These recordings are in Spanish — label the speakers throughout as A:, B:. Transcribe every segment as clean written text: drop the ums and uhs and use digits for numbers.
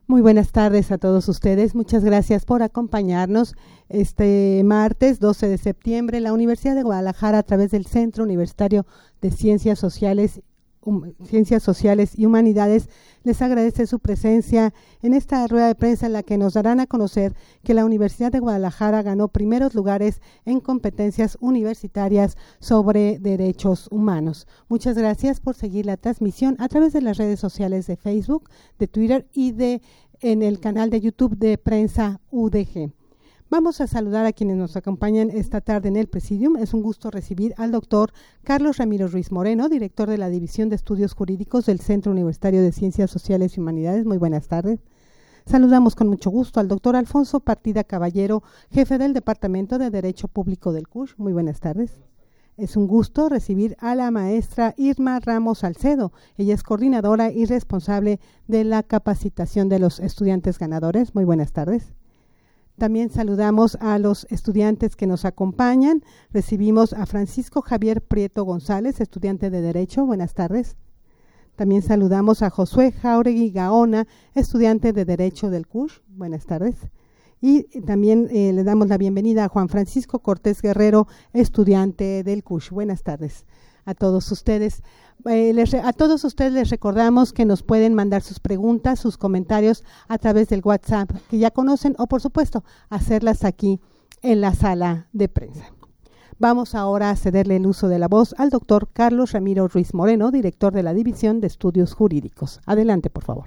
A: Muy buenas tardes a todos ustedes. Muchas gracias por acompañarnos este martes 12 de septiembre. La Universidad de Guadalajara, a través del Centro Universitario de Ciencias Sociales y Humanidades, les agradece su presencia en esta rueda de prensa en la que nos darán a conocer que la Universidad de Guadalajara ganó primeros lugares en competencias universitarias sobre derechos humanos. Muchas gracias por seguir la transmisión a través de las redes sociales de Facebook, de Twitter y en el canal de YouTube de Prensa UDG. Vamos a saludar a quienes nos acompañan esta tarde en el Presidium. Es un gusto recibir al doctor Carlos Ramiro Ruiz Moreno, director de la División de Estudios Jurídicos del Centro Universitario de Ciencias Sociales y Humanidades. Muy buenas tardes. Saludamos con mucho gusto al doctor Alfonso Partida Caballero, jefe del Departamento de Derecho Público del CUSH. Muy buenas tardes. Es un gusto recibir a la maestra Irma Ramos Salcedo. Ella es coordinadora y responsable de la capacitación de los estudiantes ganadores. Muy buenas tardes. También saludamos a los estudiantes que nos acompañan. Recibimos a Francisco Javier Prieto González, estudiante de Derecho. Buenas tardes. También saludamos a Josué Jauregui Gaona, estudiante de Derecho del CUSH. Buenas tardes. Y también le damos la bienvenida a Juan Francisco Cortés Guerrero, estudiante del CUSH. Buenas tardes a todos ustedes. A todos ustedes les recordamos que nos pueden mandar sus preguntas, sus comentarios a través del WhatsApp que ya conocen o, por supuesto, hacerlas aquí en la sala de prensa. Vamos ahora a cederle el uso de la voz al doctor Carlos Ramiro Ruiz Moreno, director de la División de Estudios Jurídicos. Adelante, por favor.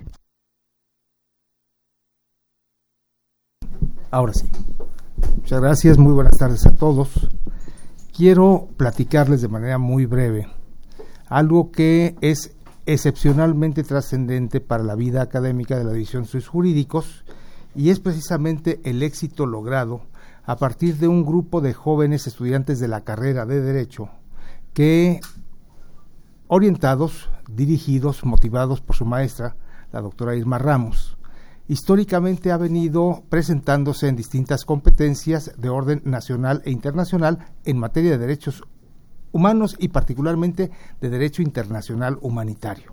B: Ahora sí. Muchas gracias, muy buenas tardes a todos. Quiero platicarles de manera muy breve algo que es excepcionalmente trascendente para la vida académica de la División de Estudios Jurídicos, y es precisamente el éxito logrado a partir de un grupo de jóvenes estudiantes de la carrera de Derecho que, orientados, dirigidos, motivados por su maestra, la doctora Irma Ramos, históricamente ha venido presentándose en distintas competencias de orden nacional e internacional en materia de derechos humanos y particularmente de derecho internacional humanitario.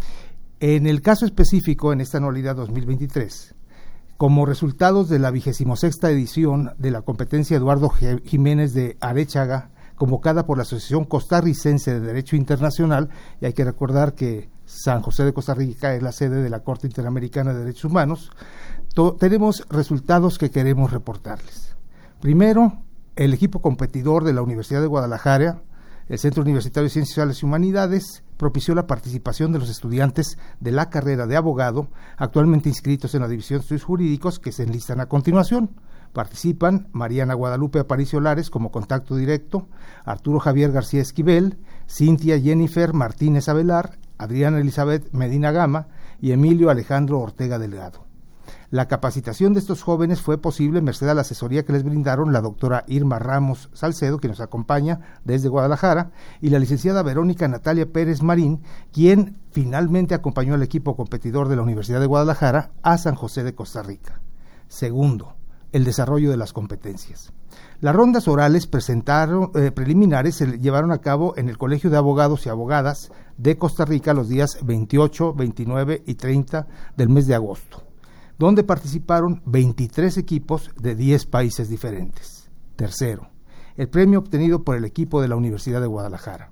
B: En el caso específico, en esta anualidad 2023, como resultados de la 26ª edición de la competencia Eduardo Jiménez de Arechaga, convocada por la Asociación Costarricense de Derecho Internacional, y hay que recordar que San José de Costa Rica es la sede de la Corte Interamericana de Derechos Humanos, tenemos resultados que queremos reportarles. Primero, el equipo competidor de la Universidad de Guadalajara, el Centro Universitario de Ciencias Sociales y Humanidades, propició la participación de los estudiantes de la carrera de abogado, actualmente inscritos en la División de Estudios Jurídicos, que se enlistan a continuación. Participan Mariana Guadalupe Aparicio Lares como contacto directo, Arturo Javier García Esquivel, Cintia Jennifer Martínez Avelar, Adriana Elizabeth Medina Gama y Emilio Alejandro Ortega Delgado. La capacitación de estos jóvenes fue posible merced a la asesoría que les brindaron la doctora Irma Ramos Salcedo, que nos acompaña desde Guadalajara, y la licenciada Verónica Natalia Pérez Marín, quien finalmente acompañó al equipo competidor de la Universidad de Guadalajara a San José de Costa Rica. Segundo, el desarrollo de las competencias. Las rondas orales preliminares se llevaron a cabo en el Colegio de Abogados y Abogadas de Costa Rica los días 28, 29 y 30 del mes de agosto, donde participaron 23 equipos de 10 países diferentes. Tercero, el premio obtenido por el equipo de la Universidad de Guadalajara.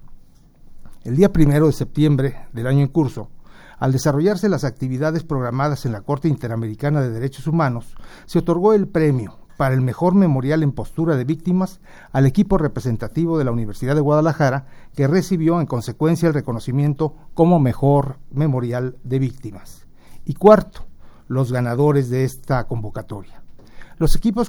B: El día 1 de septiembre del año en curso, al desarrollarse las actividades programadas en la Corte Interamericana de Derechos Humanos, se otorgó el premio para el mejor memorial en postura de víctimas al equipo representativo de la Universidad de Guadalajara, que recibió en consecuencia el reconocimiento como mejor memorial de víctimas. Y cuarto, los ganadores de esta convocatoria. Los equipos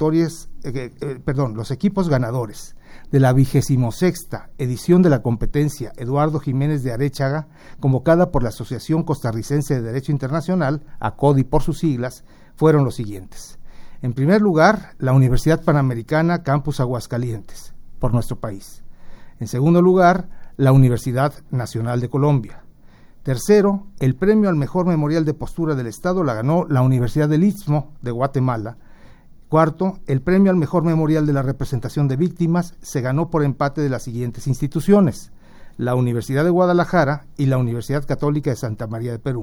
B: ganadores de la 26ª edición de la competencia Eduardo Jiménez de Arechaga, convocada por la Asociación Costarricense de Derecho Internacional, ACODI por sus siglas, fueron los siguientes. En primer lugar, la Universidad Panamericana Campus Aguascalientes, por nuestro país. En segundo lugar, la Universidad Nacional de Colombia. Tercero, el premio al mejor memorial de postura del Estado la ganó la Universidad del Istmo de Guatemala. Cuarto, el premio al mejor memorial de la representación de víctimas se ganó por empate de las siguientes instituciones: la Universidad de Guadalajara y la Universidad Católica de Santa María de Perú.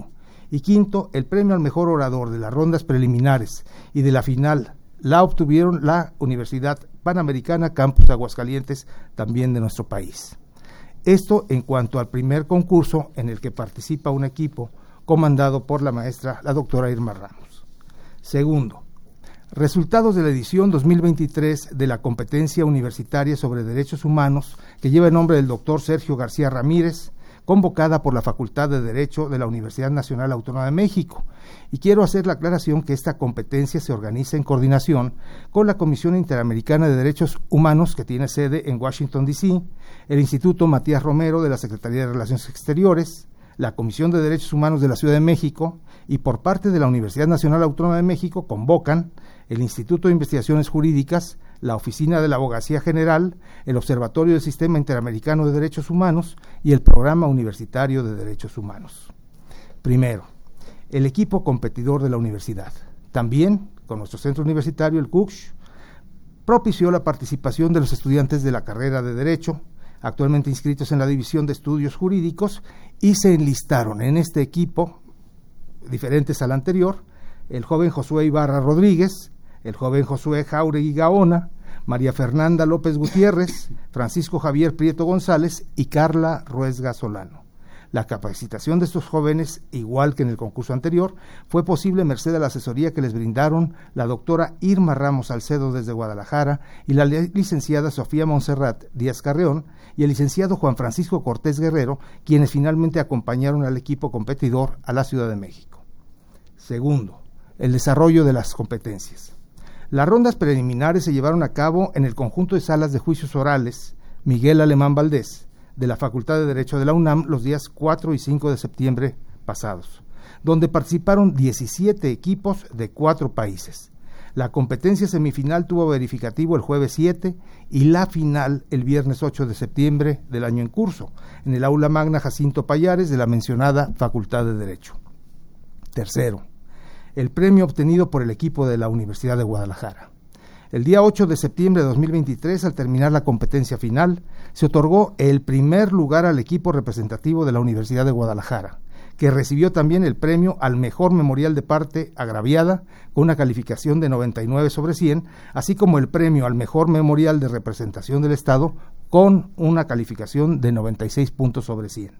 B: Y quinto, el premio al mejor orador de las rondas preliminares y de la final la obtuvieron la Universidad Panamericana Campus Aguascalientes, también de nuestro país. Esto en cuanto al primer concurso en el que participa un equipo comandado por la maestra, la doctora Irma Ramos. Segundo, resultados de la edición 2023 de la competencia universitaria sobre derechos humanos que lleva el nombre del doctor Sergio García Ramírez, convocada por la Facultad de Derecho de la Universidad Nacional Autónoma de México. Y quiero hacer la aclaración que esta competencia se organiza en coordinación con la Comisión Interamericana de Derechos Humanos, que tiene sede en Washington, D.C., el Instituto Matías Romero de la Secretaría de Relaciones Exteriores, la Comisión de Derechos Humanos de la Ciudad de México, y por parte de la Universidad Nacional Autónoma de México convocan el Instituto de Investigaciones Jurídicas, la Oficina de la Abogacía General, el Observatorio del Sistema Interamericano de Derechos Humanos y el Programa Universitario de Derechos Humanos. Primero, el equipo competidor de la universidad. También, con nuestro centro universitario, el CUCH, propició la participación de los estudiantes de la carrera de Derecho, actualmente inscritos en la División de Estudios Jurídicos, y se enlistaron en este equipo, diferentes al anterior, el joven Josué Ibarra Rodríguez, el joven Josué Jauregui Gaona, María Fernanda López Gutiérrez, Francisco Javier Prieto González y Carla Ruesga Solano. La capacitación de estos jóvenes, igual que en el concurso anterior, fue posible merced a la asesoría que les brindaron la doctora Irma Ramos Salcedo desde Guadalajara y la licenciada Sofía Montserrat Díaz Carreón y el licenciado Juan Francisco Cortés Guerrero, quienes finalmente acompañaron al equipo competidor a la Ciudad de México. Segundo, el desarrollo de las competencias. Las rondas preliminares se llevaron a cabo en el conjunto de salas de juicios orales Miguel Alemán Valdés, de la Facultad de Derecho de la UNAM, los días 4 y 5 de septiembre pasados, donde participaron 17 equipos de 4 países. La competencia semifinal tuvo verificativo el jueves 7 y la final el viernes 8 de septiembre del año en curso, en el Aula Magna Jacinto Pallares de la mencionada Facultad de Derecho. Tercero, el premio obtenido por el equipo de la Universidad de Guadalajara. El día 8 de septiembre de 2023, al terminar la competencia final, se otorgó el primer lugar al equipo representativo de la Universidad de Guadalajara, que recibió también el premio al mejor memorial de parte agraviada con una calificación de 99 sobre 100, así como el premio al mejor memorial de representación del Estado con una calificación de 96 puntos sobre 100.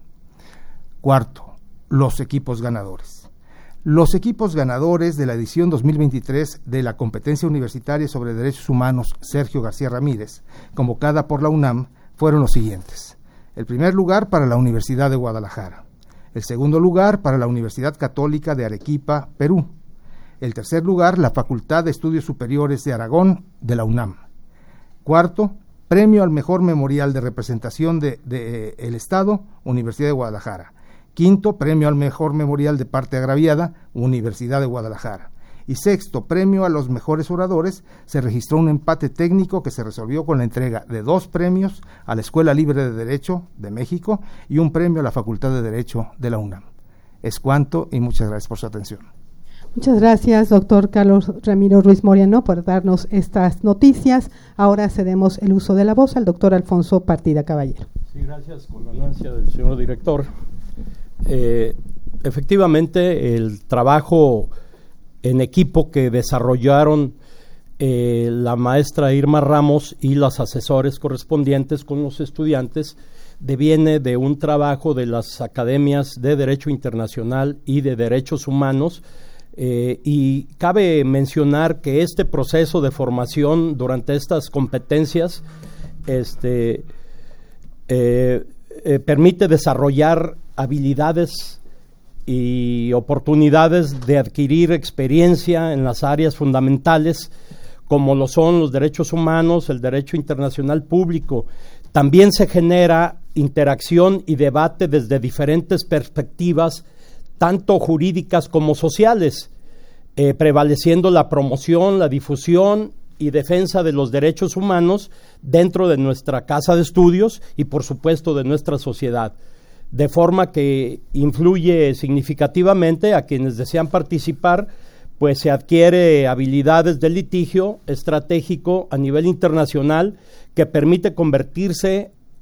B: Cuarto, los equipos ganadores. Los equipos ganadores de la edición 2023 de la competencia universitaria sobre derechos humanos Sergio García Ramírez, convocada por la UNAM, fueron los siguientes. El primer lugar para la Universidad de Guadalajara. El segundo lugar para la Universidad Católica de Arequipa, Perú. El tercer lugar, la Facultad de Estudios Superiores de Aragón, de la UNAM. Cuarto, premio al mejor memorial de representación de el Estado, Universidad de Guadalajara. Quinto, premio al mejor memorial de parte agraviada, Universidad de Guadalajara. Y sexto, premio a los mejores oradores, se registró un empate técnico que se resolvió con la entrega de 2 premios a la Escuela Libre de Derecho de México y un premio a la Facultad de Derecho de la UNAM. Es cuanto y muchas gracias por su atención.
A: Muchas gracias, doctor Carlos Ramiro Ruiz Moriano, por darnos estas noticias. Ahora cedemos el uso de la voz al doctor Alfonso Partida Caballero.
C: Sí, gracias, con la anuencia del señor director. Efectivamente, el trabajo en equipo que desarrollaron la maestra Irma Ramos y los asesores correspondientes con los estudiantes deviene de un trabajo de las academias de Derecho Internacional y de Derechos Humanos, y cabe mencionar que este proceso de formación durante estas competencias permite desarrollar habilidades y oportunidades de adquirir experiencia en las áreas fundamentales como lo son los derechos humanos, el derecho internacional público. También se genera interacción y debate desde diferentes perspectivas, tanto jurídicas como sociales, prevaleciendo la promoción, la difusión y defensa de los derechos humanos dentro de nuestra casa de estudios y, por supuesto, de nuestra sociedad, de forma que influye significativamente a quienes desean participar, pues se adquiere habilidades de litigio estratégico a nivel internacional que permite convertirse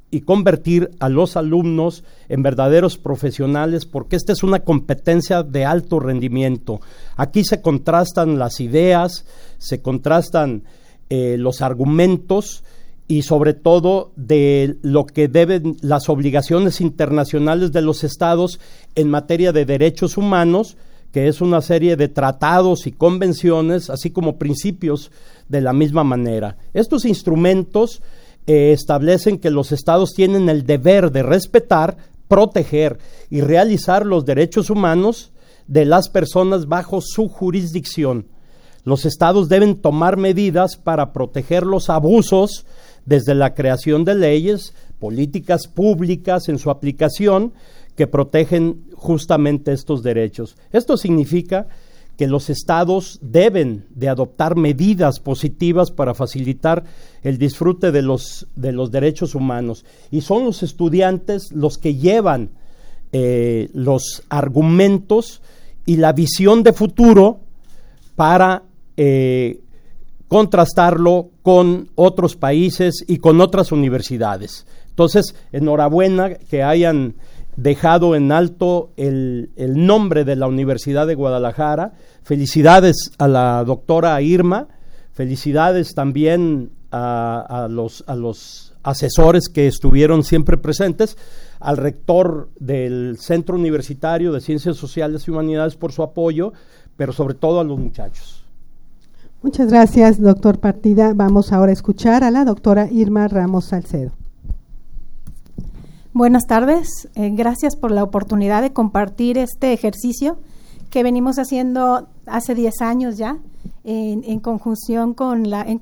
C: y convertir a los alumnos en verdaderos profesionales, porque esta es una competencia de alto rendimiento. Aquí se contrastan las ideas, se contrastan los argumentos y sobre todo de lo que deben las obligaciones internacionales de los estados en materia de derechos humanos, que es una serie de tratados y convenciones, así como principios de la misma manera. Estos instrumentos establecen que los estados tienen el deber de respetar, proteger y realizar los derechos humanos de las personas bajo su jurisdicción. Los estados deben tomar medidas para proteger los abusos desde la creación de leyes, políticas públicas en su aplicación que protegen justamente estos derechos. Esto significa que los estados deben de adoptar medidas positivas para facilitar el disfrute de los derechos humanos. Y son los estudiantes los que llevan los argumentos y la visión de futuro para contrastarlo con otros países y con otras universidades. Entonces, enhorabuena que hayan dejado en alto el nombre de la Universidad de Guadalajara. Felicidades a la doctora Irma, felicidades también a los asesores que estuvieron siempre presentes, al rector del Centro Universitario de Ciencias Sociales y Humanidades por su apoyo, pero sobre todo a los muchachos.
A: Muchas gracias, doctor Partida. Vamos ahora a escuchar a la doctora Irma Ramos Salcedo.
D: Buenas tardes, gracias por la oportunidad de compartir este ejercicio que venimos haciendo hace 10 años ya, en conjunción con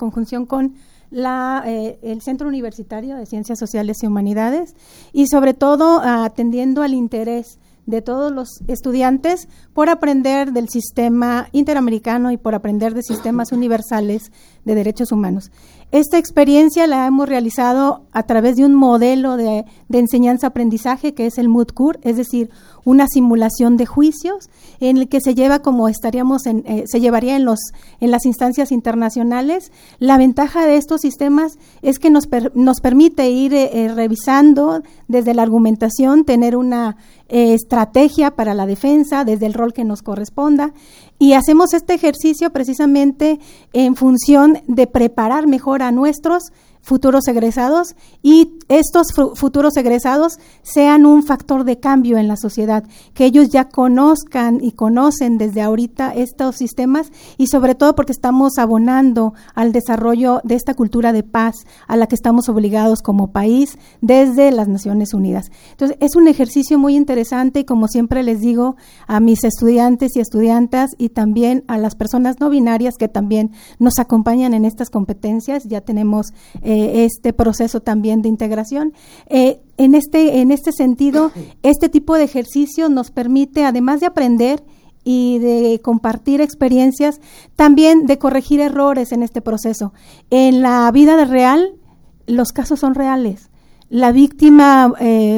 D: el Centro Universitario de Ciencias Sociales y Humanidades, y sobre todo atendiendo al interés de todos los estudiantes por aprender del sistema interamericano y por aprender de sistemas universales de derechos humanos. Esta experiencia la hemos realizado a través de un modelo de enseñanza-aprendizaje que es el MOOC-CUR, es decir, una simulación de juicios en el que se lleva como se llevaría en las instancias internacionales. La ventaja de estos sistemas es que nos permite ir revisando desde la argumentación, tener una estrategia para la defensa desde el rol que nos corresponda, y hacemos este ejercicio precisamente en función de preparar mejor a nuestros futuros egresados y estos futuros egresados sean un factor de cambio en la sociedad, que ellos ya conozcan y conocen desde ahorita estos sistemas y sobre todo porque estamos abonando al desarrollo de esta cultura de paz a la que estamos obligados como país desde las Naciones Unidas. Entonces, es un ejercicio muy interesante y como siempre les digo a mis estudiantes y estudiantas y también a las personas no binarias que también nos acompañan en estas competencias, ya tenemos este proceso también de integración. En este sentido, este tipo de ejercicio nos permite, además de aprender y de compartir experiencias, también de corregir errores en este proceso. En la vida real, los casos son reales. La víctima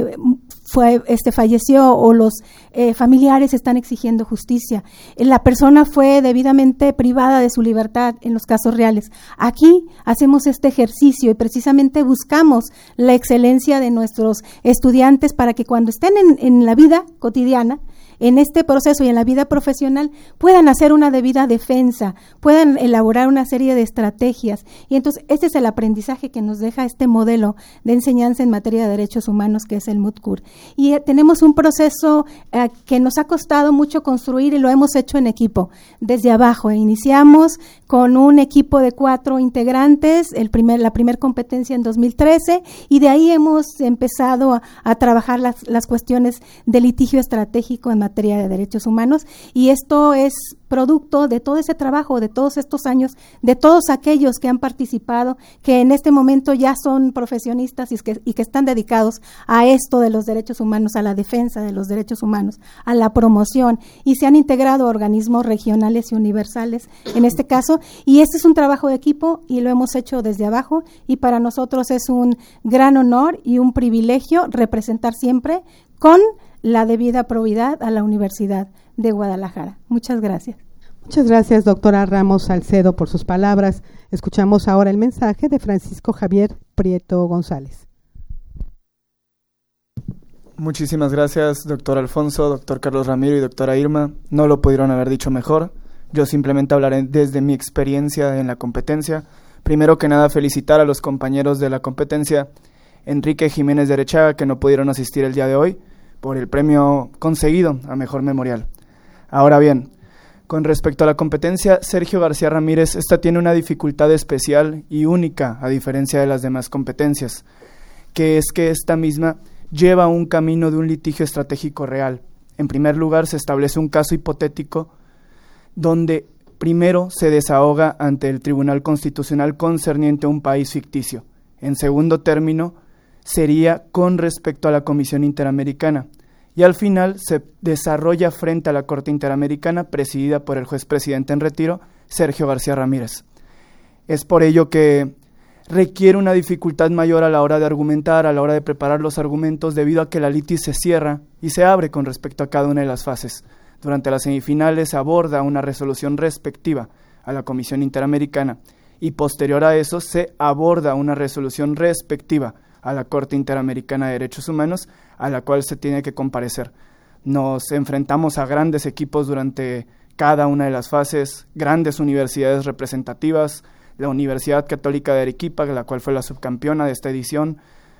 D: falleció o los familiares están exigiendo justicia. La persona fue debidamente privada de su libertad en los casos reales. Aquí hacemos este ejercicio y precisamente buscamos la excelencia de nuestros estudiantes para que cuando estén en la vida cotidiana, en este proceso y en la vida profesional puedan hacer una debida defensa, puedan elaborar una serie de estrategias. Y entonces este es el aprendizaje que nos deja este modelo de enseñanza en materia de derechos humanos que es el MOOC-CUR. Y tenemos un proceso que nos ha costado mucho construir y lo hemos hecho en equipo, desde abajo. Iniciamos con un equipo de 4 integrantes, la primer competencia en 2013, y de ahí hemos empezado a trabajar las cuestiones de litigio estratégico en materia de derechos humanos, y esto es producto de todo ese trabajo, de todos estos años, de todos aquellos que han participado, que en este momento ya son profesionistas y que están dedicados a esto de los derechos humanos, a la defensa de los derechos humanos, a la promoción, y se han integrado a organismos regionales y universales en este caso, y este es un trabajo de equipo y lo hemos hecho desde abajo, y para nosotros es un gran honor y un privilegio representar siempre con la debida probidad a la Universidad de Guadalajara. Muchas gracias.
A: Muchas gracias, doctora Ramos Salcedo, por sus palabras. Escuchamos ahora el mensaje de Francisco Javier Prieto González.
E: Muchísimas gracias, doctor Alfonso, doctor Carlos Ramiro y doctora Irma. No lo pudieron haber dicho mejor. Yo simplemente hablaré desde mi experiencia en la competencia. Primero que nada, felicitar a los compañeros de la competencia, Enrique Jiménez de Arechaga, que no pudieron asistir el día de hoy, por el premio conseguido a Mejor Memorial. Ahora bien, con respecto a la competencia Sergio García Ramírez, esta tiene una dificultad especial y única, a diferencia de las demás competencias, que es que esta misma lleva un camino de un litigio estratégico real. En primer lugar, se establece un caso hipotético donde primero se desahoga ante el Tribunal Constitucional concerniente a un país ficticio. En segundo término, sería con respecto a la Comisión Interamericana. Y al final se desarrolla frente a la Corte Interamericana, presidida por el juez presidente en retiro, Sergio García Ramírez. Es por ello que requiere una dificultad mayor a la hora de argumentar, a la hora de preparar los argumentos, debido a que la litis se cierra y se abre con respecto a cada una de las fases. Durante las semifinales se aborda una resolución respectiva a la Comisión Interamericana y posterior a eso se aborda una resolución respectiva a la Corte Interamericana de Derechos Humanos, a la cual se tiene que comparecer. Nos enfrentamos a grandes equipos durante cada una de las fases, grandes universidades representativas, la Universidad Católica de Arequipa, la cual fue la subcampeona de esta edición,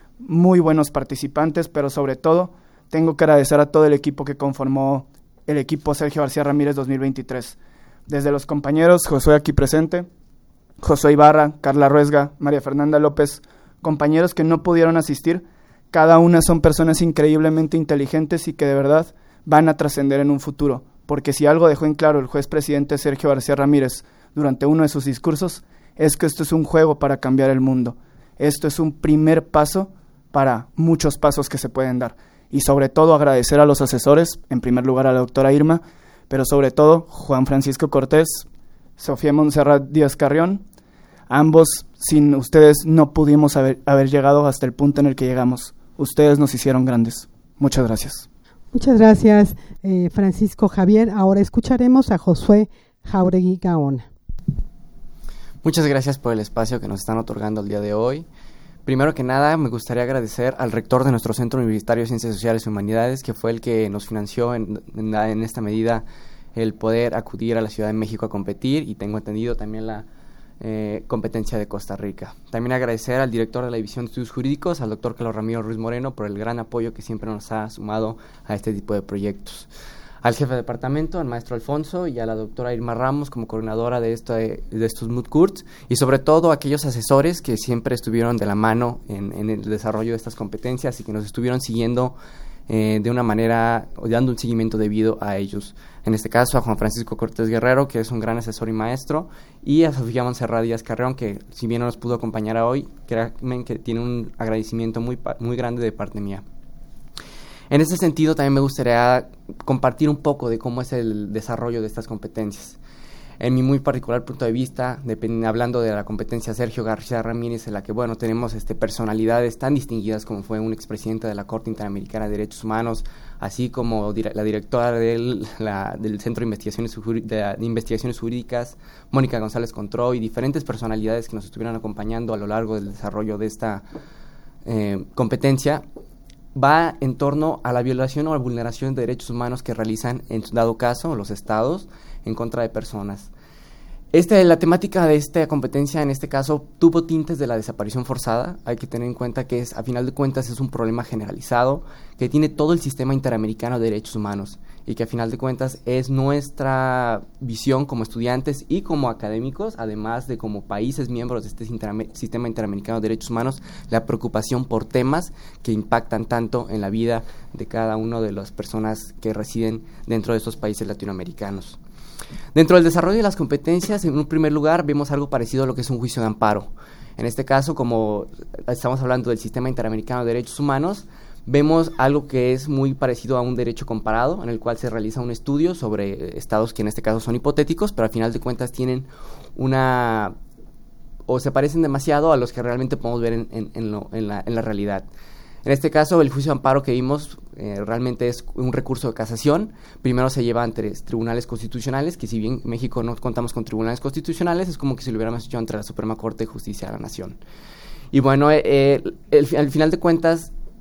E: muy buenos participantes, pero sobre todo tengo que agradecer a todo el equipo que conformó el equipo Sergio García Ramírez 2023. Desde los compañeros Josué aquí presente, Josué Ibarra, Carla Ruesga, María Fernanda López, compañeros que no pudieron asistir, cada una son personas increíblemente inteligentes y que de verdad van a trascender en un futuro, porque si algo dejó en claro el juez presidente Sergio García Ramírez durante uno de sus discursos, es que esto es un juego para cambiar el mundo. Esto es un primer paso para muchos pasos que se pueden dar. Y sobre todo agradecer a los asesores, en primer lugar a la doctora Irma, pero sobre todo Juan Francisco Cortés, Sofía Montserrat Díaz Carrión. Ambos, sin ustedes no pudimos haber llegado hasta el punto en el que llegamos. Ustedes nos hicieron grandes. Muchas gracias.
A: Muchas gracias, Francisco Javier. Ahora escucharemos a Josué Jauregui Gaona.
F: Muchas gracias por el espacio que nos están otorgando el día de hoy. Primero que nada, me gustaría agradecer al rector de nuestro Centro Universitario de Ciencias Sociales y Humanidades, que fue el que nos financió en esta medida el poder acudir a la Ciudad de México a competir, y tengo entendido también la competencia de Costa Rica. También agradecer al director de la División de Estudios Jurídicos, al doctor Carlos Ramiro Ruiz Moreno, por el gran apoyo que siempre nos ha sumado a este tipo de proyectos. Al jefe de departamento, al maestro Alfonso, y a la doctora Irma Ramos como coordinadora de estos moot courts, y sobre todo a aquellos asesores que siempre estuvieron de la mano en el desarrollo de estas competencias y que nos estuvieron siguiendo de una manera, dando un seguimiento debido a ellos. En este caso a Juan Francisco Cortés Guerrero, que es un gran asesor y maestro, y a Sofía Montserrat Díaz Carrión, que si bien no nos pudo acompañar hoy, créanme que tiene un agradecimiento muy grande de parte mía. En ese sentido, también me gustaría compartir un poco de cómo es el desarrollo de estas competencias. En mi muy particular punto de vista, hablando de la competencia Sergio García Ramírez, en la que, bueno, tenemos personalidades tan distinguidas como fue un expresidente de la Corte Interamericana de Derechos Humanos, así como la directora del Centro de Investigaciones Jurídicas, Mónica González Contró, y diferentes personalidades que nos estuvieron acompañando a lo largo del desarrollo de esta competencia, va en torno a la violación o la vulneración de derechos humanos que realizan, en dado caso, los estados en contra de personas. La temática de esta competencia, en este caso, tuvo tintes de la desaparición forzada. Hay que tener en cuenta que a final de cuentas es un problema generalizado que tiene todo el sistema interamericano de derechos humanos, y que a final de cuentas es nuestra visión como estudiantes y como académicos, además de como países miembros de este sistema interamericano de derechos humanos, la preocupación por temas que impactan tanto en la vida de cada una de las personas que residen dentro de estos países latinoamericanos. Dentro del desarrollo de las competencias, en un primer lugar, vemos algo parecido a lo que es un juicio de amparo. En este caso, como estamos hablando del sistema interamericano de derechos humanos, vemos algo que es muy parecido a un derecho comparado, en el cual se realiza un estudio sobre estados que en este caso son hipotéticos, pero al final de cuentas tienen o se parecen demasiado a los que realmente podemos ver en la realidad. En este caso, el juicio de amparo que vimos realmente es un recurso de casación. Primero se lleva ante tribunales constitucionales, que si bien en México no contamos con tribunales constitucionales, es como que si lo hubiéramos hecho ante la Suprema Corte de Justicia de la Nación. Y bueno, al final de cuentas,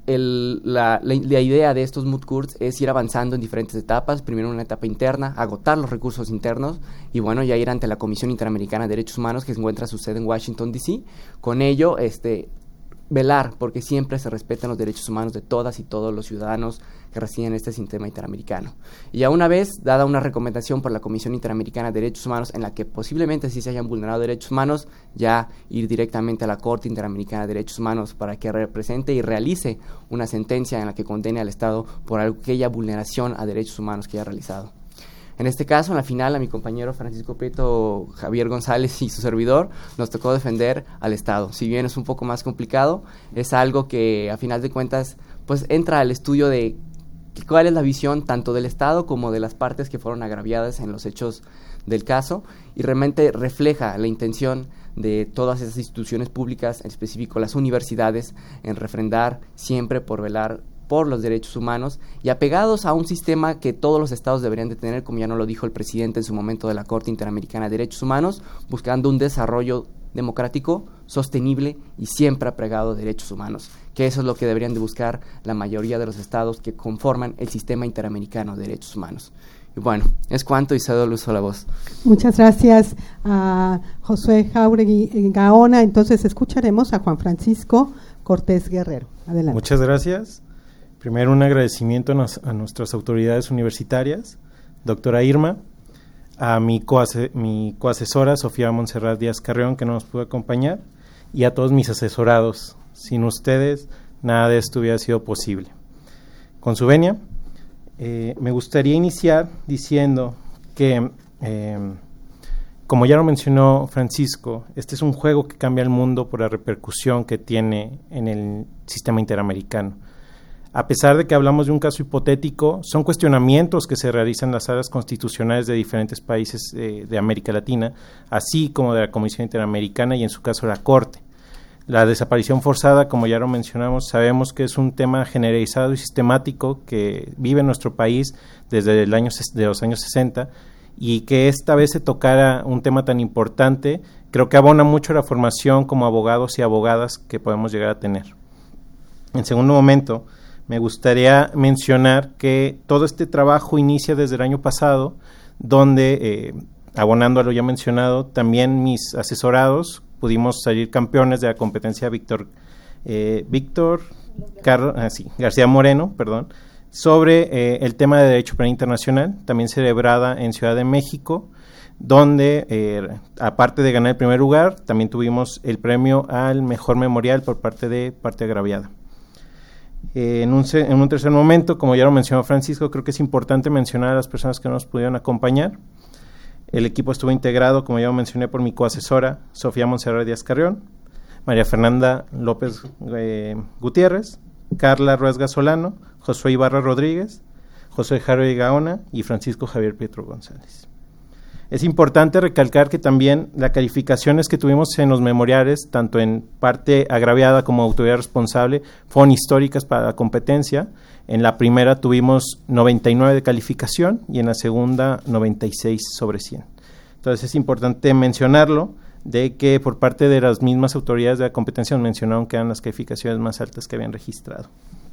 F: la idea de estos moot courts es ir avanzando en diferentes etapas, primero una etapa interna, agotar los recursos internos y bueno, ya ir ante la Comisión Interamericana de Derechos Humanos que encuentra su sede en Washington, D.C. Con ello, velar porque siempre se respeten los derechos humanos de todas y todos los ciudadanos que residen en este sistema interamericano. Y ya una vez dada una recomendación por la Comisión Interamericana de Derechos Humanos en la que posiblemente sí se hayan vulnerado derechos humanos, ya ir directamente a la Corte Interamericana de Derechos Humanos para que represente y realice una sentencia en la que condene al Estado por aquella vulneración a derechos humanos que haya realizado. En este caso, en la final, a mi compañero Francisco Prieto Javier González y su servidor nos tocó defender al Estado. Si bien es un poco más complicado, es algo que a final de cuentas pues entra al estudio de cuál es la visión tanto del Estado como de las partes que fueron agraviadas en los hechos del caso y realmente refleja la intención de todas esas instituciones públicas, en específico las universidades, en refrendar siempre por velar por los derechos humanos y apegados a un sistema que todos los estados deberían de tener, como ya nos lo dijo el presidente en su momento de la Corte Interamericana de Derechos Humanos, buscando un desarrollo democrático, sostenible y siempre apegado a derechos humanos, que eso es lo que deberían de buscar la mayoría de los estados que conforman el sistema interamericano de derechos humanos. Y bueno, es cuanto y cedo el uso a la voz.
A: Muchas gracias a Josué Jáuregui Gaona. Entonces escucharemos a Juan Francisco Cortés Guerrero. Adelante.
G: Muchas gracias. Primero, un agradecimiento a nuestras autoridades universitarias, doctora Irma, a mi coasesora Sofía Montserrat Díaz Carrión, que no nos pudo acompañar, y a todos mis asesorados. Sin ustedes, nada de esto hubiera sido posible. Con su venia, me gustaría iniciar diciendo que, como ya lo mencionó Francisco, este es un juego que cambia el mundo por la repercusión que tiene en el sistema interamericano. A pesar de que hablamos de un caso hipotético, son cuestionamientos que se realizan en las salas constitucionales de diferentes países de América Latina, así como de la Comisión Interamericana y en su caso la Corte. La desaparición forzada, como ya lo mencionamos, sabemos que es un tema generalizado y sistemático que vive en nuestro país desde los años 60 y que esta vez se tocara un tema tan importante, creo que abona mucho la formación como abogados y abogadas que podemos llegar a tener. En segundo momento, me gustaría mencionar que todo este trabajo inicia desde el año pasado, donde, abonando a lo ya mencionado, también mis asesorados pudimos salir campeones de la competencia García Moreno, sobre el tema de Derecho Penal Internacional, también celebrada en Ciudad de México, donde, aparte de ganar el primer lugar, también tuvimos el premio al mejor memorial por parte de parte agraviada. En un tercer momento, como ya lo mencionó Francisco, creo que es importante mencionar a las personas que nos pudieron acompañar. El equipo estuvo integrado, como ya lo mencioné, por mi coasesora, Sofía Montserrat Díaz Carrión, María Fernanda López Gutiérrez, Carla Ruesga Solano, Josué Ibarra Rodríguez, José Jáuregui Gaona y Francisco Javier Prieto González. Es importante recalcar que también las calificaciones que tuvimos en los memoriales, tanto en parte agraviada como autoridad responsable, fueron históricas para la competencia. En la primera tuvimos 99 de calificación y en la segunda 96 sobre 100. Entonces es importante mencionarlo, de que por parte de las mismas autoridades de la competencia mencionaron que eran las calificaciones más altas que habían registrado.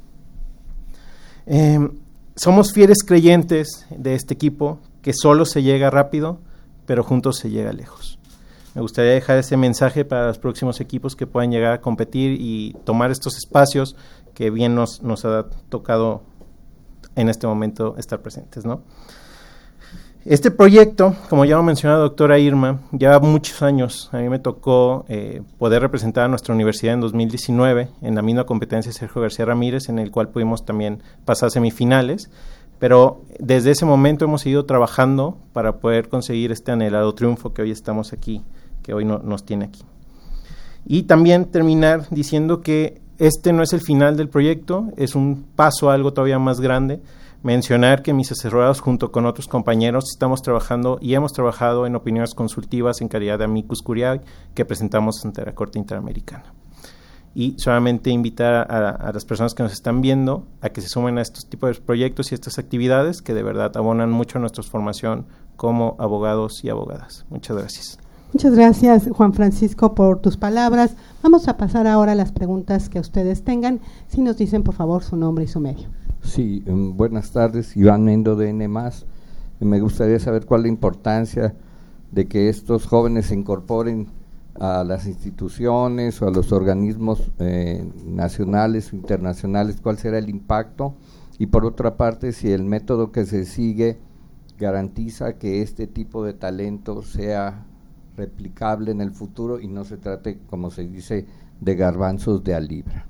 G: Somos fieles creyentes de este equipo, que solo se llega rápido, pero juntos se llega lejos. Me gustaría dejar ese mensaje para los próximos equipos que puedan llegar a competir y tomar estos espacios que bien nos ha tocado en este momento estar presentes, ¿no? Este proyecto, como ya lo mencionó la doctora Irma, lleva muchos años. A mí me tocó poder representar a nuestra universidad en 2019 en la misma competencia de Sergio García Ramírez, en el cual pudimos también pasar semifinales. Pero desde ese momento hemos seguido trabajando para poder conseguir este anhelado triunfo que hoy estamos aquí, que hoy nos tiene aquí. Y también terminar diciendo que este no es el final del proyecto, es un paso a algo todavía más grande. Mencionar que mis asesorados junto con otros compañeros estamos trabajando y hemos trabajado en opiniones consultivas en calidad de amicus curiae que presentamos ante la Corte Interamericana. Y solamente invitar a las personas que nos están viendo a que se sumen a estos tipos de proyectos y estas actividades que de verdad abonan mucho a nuestra formación como abogados y abogadas. Muchas gracias.
A: Muchas gracias, Juan Francisco, por tus palabras. Vamos a pasar ahora a las preguntas que ustedes tengan. Si nos dicen, por favor, su nombre y su medio.
H: Sí, buenas tardes, Iván Mendo de N+. Me gustaría saber cuál es la importancia de que estos jóvenes se incorporen a las instituciones o a los organismos nacionales o internacionales, cuál será el impacto, y por otra parte, si el método que se sigue garantiza que este tipo de talento sea replicable en el futuro y no se trate, como se dice, de garbanzos de a libra.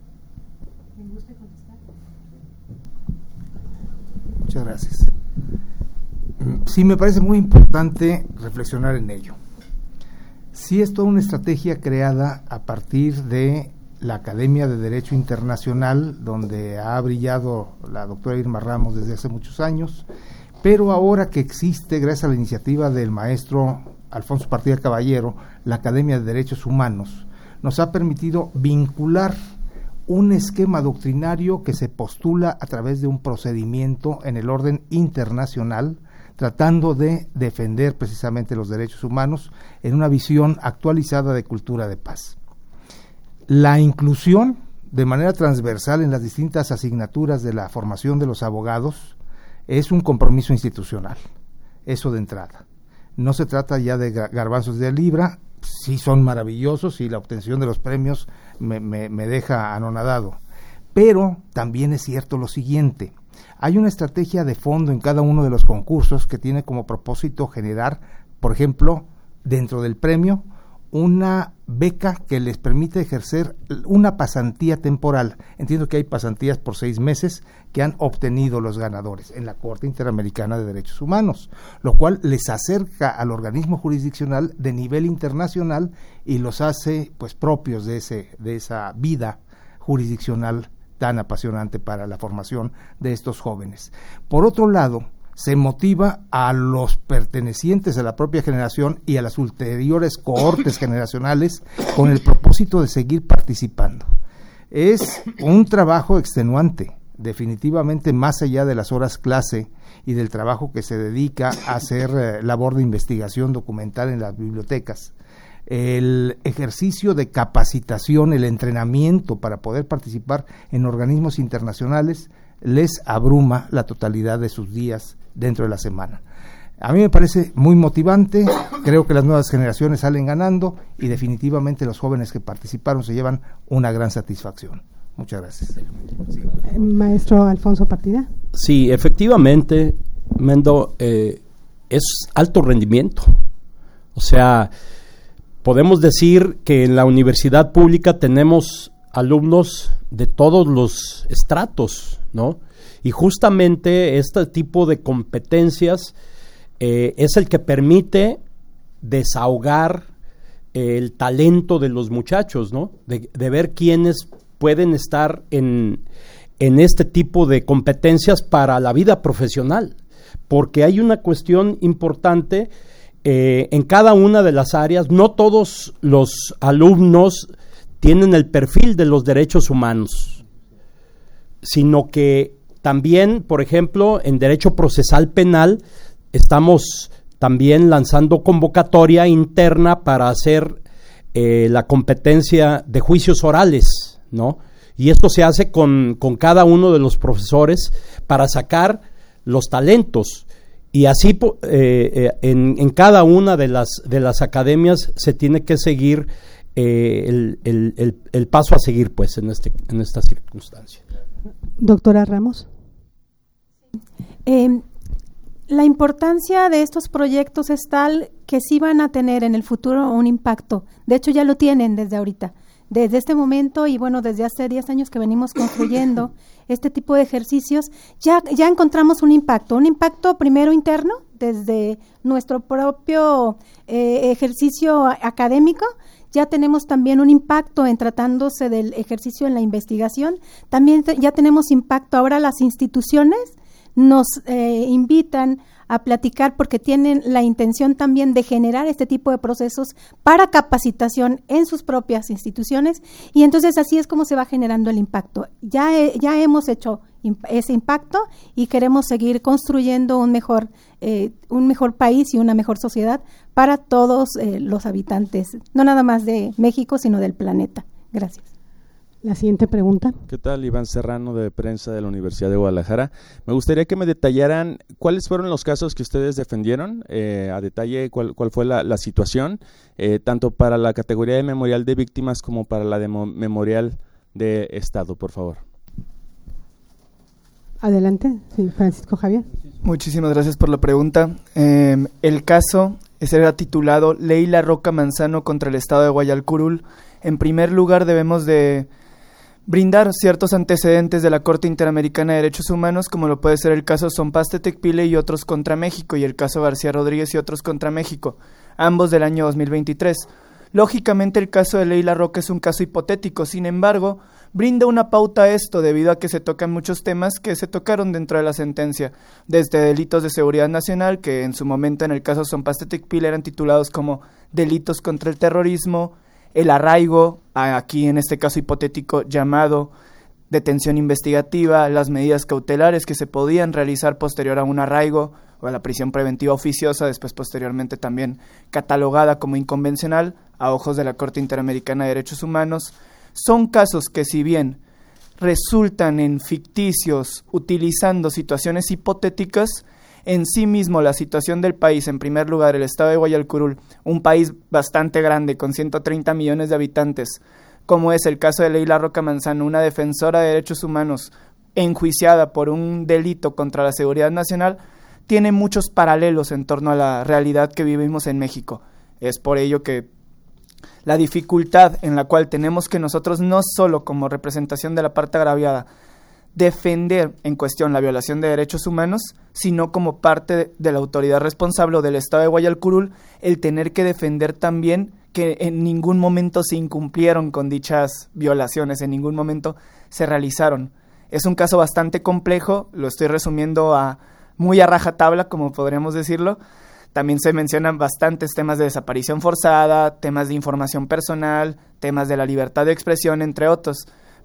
B: Muchas gracias. Sí, me parece muy importante reflexionar en ello. Sí, es toda una estrategia creada a partir de la Academia de Derecho Internacional, donde ha brillado la doctora Irma Ramos desde hace muchos años, pero ahora que existe, gracias a la iniciativa del maestro Alfonso Partida Caballero, la Academia de Derechos Humanos, nos ha permitido vincular un esquema doctrinario que se postula a través de un procedimiento en el orden internacional, tratando de defender precisamente los derechos humanos en una visión actualizada de cultura de paz. La inclusión de manera transversal en las distintas asignaturas de la formación de los abogados es un compromiso institucional, eso de entrada. No se trata ya de garbanzos de libra, sí son maravillosos y la obtención de los premios me deja anonadado, pero también es cierto lo siguiente: hay una estrategia de fondo en cada uno de los concursos que tiene como propósito generar, por ejemplo, dentro del premio, una beca que les permite ejercer una pasantía temporal. Entiendo que hay pasantías por 6 meses que han obtenido los ganadores en la Corte Interamericana de Derechos Humanos, lo cual les acerca al organismo jurisdiccional de nivel internacional y los hace pues propios de esa vida jurisdiccional tan apasionante para la formación de estos jóvenes. Por otro lado, se motiva a los pertenecientes a la propia generación y a las ulteriores cohortes generacionales con el propósito de seguir participando. Es un trabajo extenuante, definitivamente más allá de las horas clase y del trabajo que se dedica a hacer labor de investigación documental en las bibliotecas. El ejercicio de capacitación, el entrenamiento para poder participar en organismos internacionales les abruma la totalidad de sus días dentro de la semana. A mí me parece muy motivante, creo que las nuevas generaciones salen ganando y definitivamente los jóvenes que participaron se llevan una gran satisfacción. Muchas gracias. Sí.
A: Maestro Alfonso Partida.
C: Sí, efectivamente, Mendo, es alto rendimiento. O sea, podemos decir que en la universidad pública tenemos alumnos de todos los estratos, ¿no? Y justamente este tipo de competencias es el que permite desahogar el talento de los muchachos, ¿no? De ver quiénes pueden estar en este tipo de competencias para la vida profesional, porque hay una cuestión importante en cada una de las áreas. No todos los alumnos tienen el perfil de los derechos humanos, sino que también, por ejemplo, en derecho procesal penal estamos también lanzando convocatoria interna para hacer la competencia de juicios orales, ¿no? Y esto se hace con cada uno de los profesores para sacar los talentos. Y así en cada una de las academias se tiene que seguir el paso a seguir, pues, en esta circunstancia.
A: Doctora Ramos.
D: La importancia de estos proyectos es tal que sí van a tener en el futuro un impacto. De hecho, ya lo tienen desde ahorita. Desde este momento y bueno, desde hace 10 años que venimos construyendo este tipo de ejercicios, ya encontramos un impacto primero interno, desde nuestro propio ejercicio académico. Ya tenemos también un impacto en tratándose del ejercicio en la investigación. También ya tenemos impacto. Ahora las instituciones nos invitan a platicar porque tienen la intención también de generar este tipo de procesos para capacitación en sus propias instituciones, y entonces así es como se va generando el impacto. Ya hemos hecho ese impacto y queremos seguir construyendo un mejor país y una mejor sociedad para todos los habitantes, no nada más de México, sino del planeta. Gracias.
A: La siguiente pregunta.
I: ¿Qué tal? Iván Serrano, de prensa de la Universidad de Guadalajara. Me gustaría que me detallaran cuáles fueron los casos que ustedes defendieron, a detalle cuál fue la situación, tanto para la categoría de memorial de víctimas como para la de memorial de Estado, por favor.
A: Adelante, sí, Francisco Javier.
E: Muchísimas gracias por la pregunta. El caso era titulado Leila Roca Manzano contra el Estado de Guayalcurul. En primer lugar, debemos de brindar ciertos antecedentes de la Corte Interamericana de Derechos Humanos, como lo puede ser el caso Zompaste Tecpile y otros contra México, y el caso García Rodríguez y otros contra México, ambos del año 2023. Lógicamente, el caso de Leila Roca es un caso hipotético, sin embargo, brinda una pauta a esto, debido a que se tocan muchos temas que se tocaron dentro de la sentencia, desde delitos de seguridad nacional, que en su momento en el caso Zompaste Tecpile eran titulados como delitos contra el terrorismo, el arraigo, aquí en este caso hipotético llamado detención investigativa, las medidas cautelares que se podían realizar posterior a un arraigo o a la prisión preventiva oficiosa, después posteriormente también catalogada como inconvencional a ojos de la Corte Interamericana de Derechos Humanos. Son casos que, si bien resultan en ficticios utilizando situaciones hipotéticas, en sí mismo la situación del país, en primer lugar el estado de Guayalcurul, un país bastante grande con 130 millones de habitantes, como es el caso de Leila Roca Manzano, una defensora de derechos humanos enjuiciada por un delito contra la seguridad nacional, tiene muchos paralelos en torno a la realidad que vivimos en México. Es por ello que la dificultad en la cual tenemos que nosotros, no solo como representación de la parte agraviada, defender en cuestión la violación de derechos humanos, sino como parte de la autoridad responsable o del Estado de Guayalcurul, el tener que defender también que en ningún momento se incumplieron con dichas violaciones, en ningún momento se realizaron. Es un caso bastante complejo, lo estoy resumiendo muy a rajatabla, como podríamos decirlo. También se mencionan bastantes temas de desaparición forzada, temas de información personal, temas de la libertad de expresión, entre otros.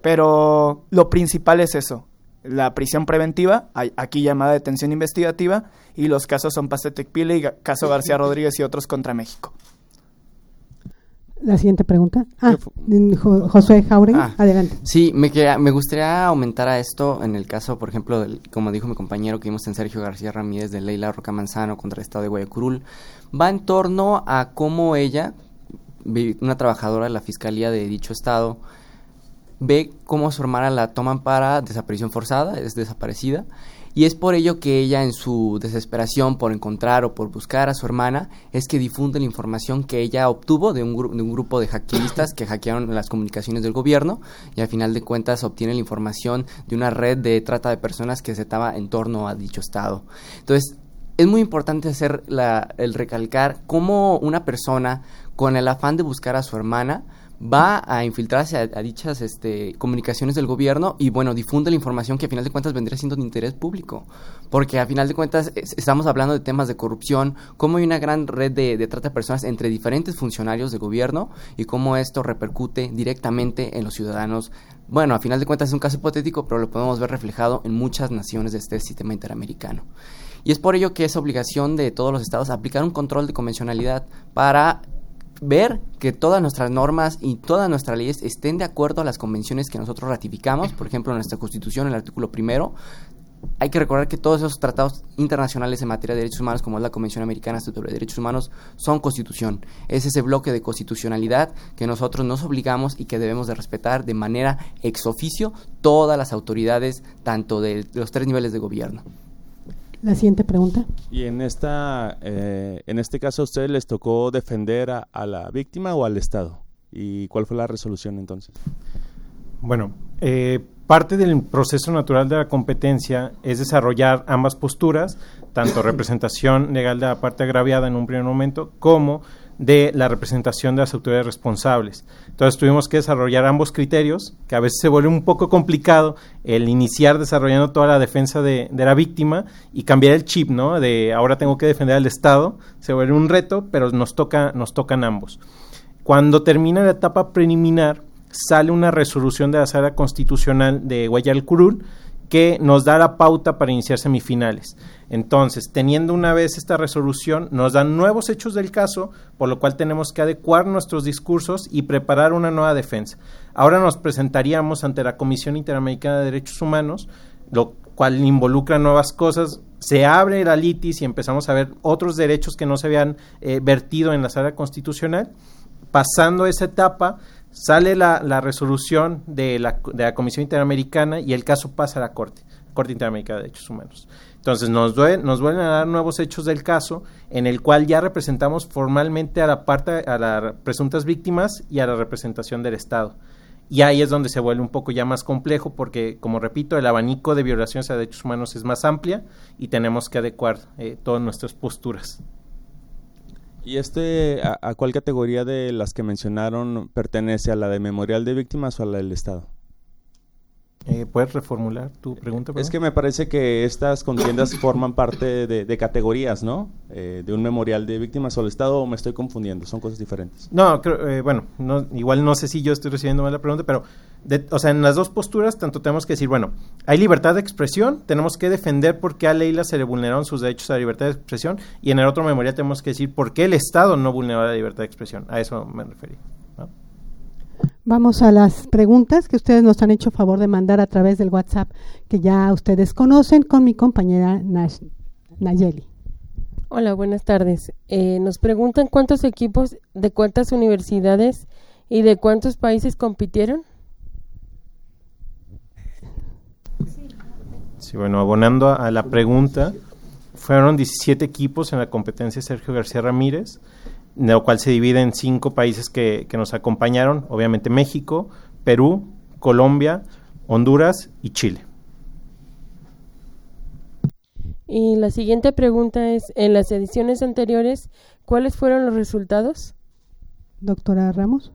E: Pero lo principal es eso, la prisión preventiva, aquí llamada detención investigativa, y los casos Zompaste Tecpile y caso García Rodríguez y otros contra México.
A: La siguiente pregunta. Josué Jauregui, adelante.
F: Sí, me gustaría aumentar a esto en el caso, por ejemplo, como dijo mi compañero que vimos en Sergio García Ramírez, de Leila Roca Manzano contra el Estado de Guayalcurul, va en torno a cómo ella, una trabajadora de la Fiscalía de dicho estado, ve cómo a su hermana la toman para desaparición forzada, es desaparecida, y es por ello que ella, en su desesperación por encontrar o por buscar a su hermana, es que difunde la información que ella obtuvo de un grupo de hackeristas que hackearon las comunicaciones del gobierno, y al final de cuentas obtiene la información de una red de trata de personas que se estaba en torno a dicho estado. Entonces, es muy importante hacer el recalcar cómo una persona, con el afán de buscar a su hermana, va a infiltrarse a dichas comunicaciones del gobierno y, bueno, difunde la información que a final de cuentas vendría siendo de interés público, porque a final de cuentas estamos hablando de temas de corrupción, cómo hay una gran red de trata de personas entre diferentes funcionarios de gobierno y cómo esto repercute directamente en los ciudadanos. Bueno, a final de cuentas es un caso hipotético, pero lo podemos ver reflejado en muchas naciones de este sistema interamericano. Y es por ello que es obligación de todos los estados aplicar un control de convencionalidad para ver que todas nuestras normas y todas nuestras leyes estén de acuerdo a las convenciones que nosotros ratificamos. Por ejemplo, en nuestra Constitución, el artículo 1, hay que recordar que todos esos tratados internacionales en materia de derechos humanos, como es la Convención Americana sobre Derechos Humanos, son constitución. Es ese bloque de constitucionalidad que nosotros nos obligamos y que debemos de respetar de manera ex oficio todas las autoridades, tanto de los 3 niveles de gobierno.
A: La siguiente pregunta.
I: Y en este caso, ¿a ustedes les tocó defender a la víctima o al Estado? ¿Y cuál fue la resolución entonces?
G: Bueno, parte del proceso natural de la competencia es desarrollar ambas posturas, tanto representación legal de la parte agraviada en un primer momento, como de la representación de las autoridades responsables. Entonces tuvimos que desarrollar ambos criterios, que a veces se vuelve un poco complicado el iniciar desarrollando toda la defensa de la víctima y cambiar el chip, ¿no? De ahora tengo que defender al Estado, se vuelve un reto, pero nos tocan ambos. Cuando termina la etapa preliminar, sale una resolución de la Sala Constitucional de Guayalcurul que nos da la pauta para iniciar semifinales. Entonces, teniendo una vez esta resolución, nos dan nuevos hechos del caso, por lo cual tenemos que adecuar nuestros discursos y preparar una nueva defensa. Ahora nos presentaríamos ante la Comisión Interamericana de Derechos Humanos, lo cual involucra nuevas cosas, se abre la litis y empezamos a ver otros derechos que no se habían vertido en la sala constitucional. Pasando esa etapa, sale la resolución de la Comisión Interamericana y el caso pasa a la Corte Interamericana de Derechos Humanos. Entonces nos vuelven a dar nuevos hechos del caso, en el cual ya representamos formalmente a las presuntas víctimas y a la representación del Estado. Y ahí es donde se vuelve un poco ya más complejo porque, como repito, el abanico de violaciones a derechos humanos es más amplia y tenemos que adecuar todas nuestras posturas.
I: ¿Y a cuál categoría de las que mencionaron pertenece? ¿A la de Memorial de Víctimas o a la del Estado?
G: ¿Puedes reformular tu pregunta?
I: Es que me parece que estas contiendas forman parte de categorías, ¿no? De un memorial de víctimas o el Estado, o me estoy confundiendo, son cosas diferentes.
G: No, igual no sé si yo estoy recibiendo mal la pregunta, pero en las dos posturas tanto tenemos que decir, hay libertad de expresión, tenemos que defender por qué a Leila se le vulneraron sus derechos a la libertad de expresión, y en el otro memorial tenemos que decir por qué el Estado no vulneró la libertad de expresión. A eso me referí, ¿no?
A: Vamos a las preguntas que ustedes nos han hecho favor de mandar a través del WhatsApp que ya ustedes conocen con mi compañera Nayeli.
J: Hola, buenas tardes. Nos preguntan cuántos equipos de cuántas universidades y de cuántos países compitieron.
G: Sí, abonando a la pregunta, fueron 17 equipos en la competencia Sergio García Ramírez, de lo cual se divide en 5 países que nos acompañaron, obviamente México, Perú, Colombia, Honduras y Chile.
J: Y la siguiente pregunta es, en las ediciones anteriores, ¿cuáles fueron los resultados?
A: Doctora Ramos.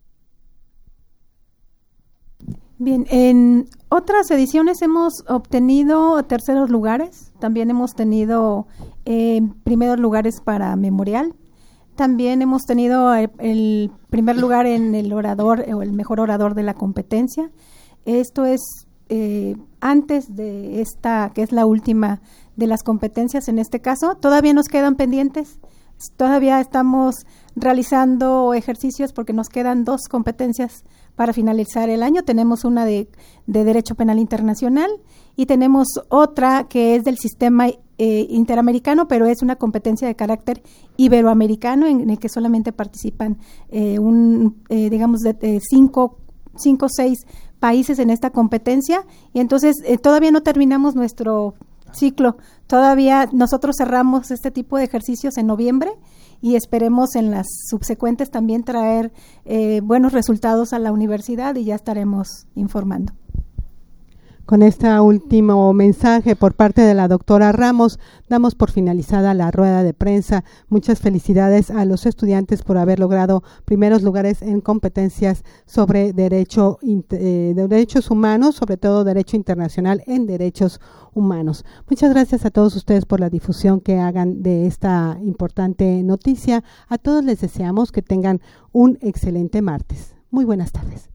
D: Bien, en otras ediciones hemos obtenido terceros lugares, también hemos tenido primeros lugares para Memorial. También hemos tenido el primer lugar en el orador o el mejor orador de la competencia. Esto es antes de esta, que es la última de las competencias en este caso. Todavía nos quedan pendientes, todavía estamos realizando ejercicios porque nos quedan 2 competencias para finalizar el año. Tenemos una de Derecho Penal Internacional y tenemos otra que es del sistema interamericano, pero es una competencia de carácter iberoamericano en el que solamente participan digamos de 5 o 6 países en esta competencia, y entonces todavía no terminamos nuestro ciclo. Todavía nosotros cerramos este tipo de ejercicios en noviembre y esperemos en las subsecuentes también traer buenos resultados a la universidad y ya estaremos informando.
A: Con este último mensaje por parte de la doctora Ramos, damos por finalizada la rueda de prensa. Muchas felicidades a los estudiantes por haber logrado primeros lugares en competencias sobre derechos humanos, sobre todo derecho internacional en derechos humanos. Muchas gracias a todos ustedes por la difusión que hagan de esta importante noticia. A todos les deseamos que tengan un excelente martes. Muy buenas tardes.